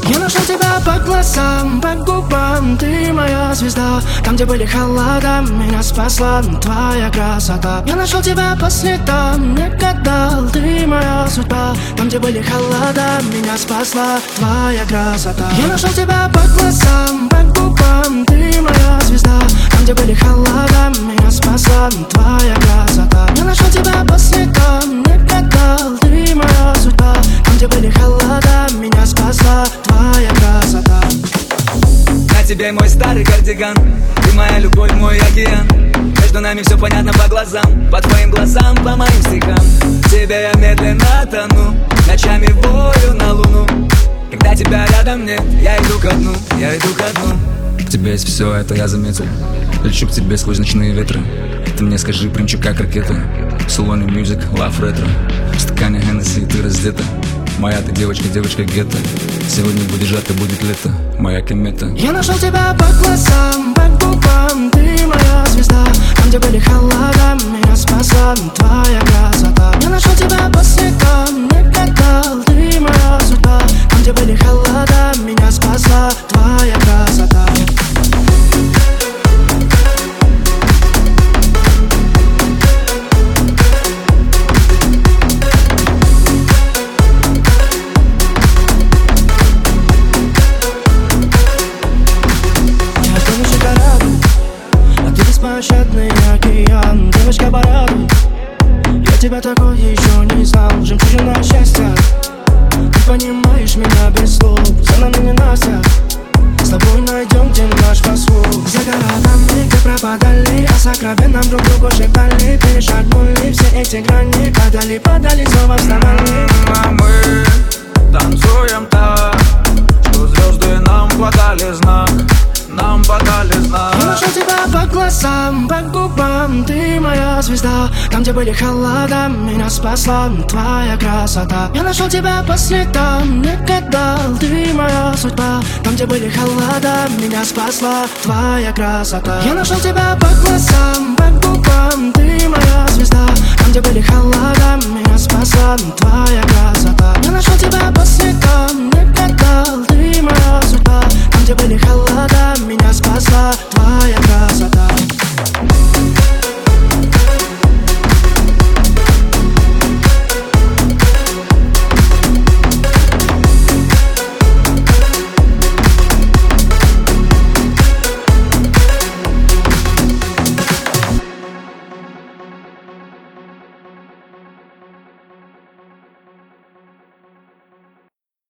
Я нашел тебя по глазам, по губам, ты моя звезда. Там, где были холода, меня спасла твоя красота. Я нашел тебя по следам, не гадал, ты моя судьба. Там, где были холода, меня спасла твоя красота. Я нашел тебя по глазам, по губам, ты моя звезда. Там, где были холода, меня спасла твоя красота. Я нашел тебя по следам, не гадал, ты моя судьба. Там, где были холода, меня спасла твоя красота. На тебе мой старый кардиган, ты моя любовь, мой океан. Между нами все понятно по глазам, по твоим глазам, по моим стихам. В тебе я медленно тону, ночами волю на луну. Когда тебя рядом нет, я иду ко дну, я иду ко дну. В тебе есть все, это я заметил. Лечу к тебе сквозь ночные ветры. Ты мне скажи, примчу как ракета. Салоне мьюзик, лав ретро. В стакане Хеннесси ты раздета. Моя ты девочка, девочка гетто. Сегодня будет жарко, будет лето. Моя комета. Я нашел тебя по глазам, по губам, ты моя звезда. Там, где были холода, меня спасла твоя красота. Я нашел тебя по следам, не гадал, ты моя судьба. Там, где были холода, меня спасла твоя красота. Беспощадный океан, девочка порадуй. Я тебя такой еще не знал, жемчужина счастья. Ты понимаешь меня без слов, за нами не Настя. С тобой найдем, где наш восход. За городами, где пропадали, о сокровенном друг другу шептали. Перешагнули все эти грани, падали, падали, снова вставали. А мы танцуем так, что звезды нам подали знак. Нам подали знак. Я нашел тебя по глазам, по губам, ты моя звезда. Там, где были холода, меня спасла твоя красота. Я нашел тебя по следам, не гадал, ты моя судьба. Там, где были холода, меня спасла твоя красота. Я нашел тебя по глазам, по губам, ты моя звезда. Там, где были холода, меня спасла твоя красота. Я нашел тебя по следам.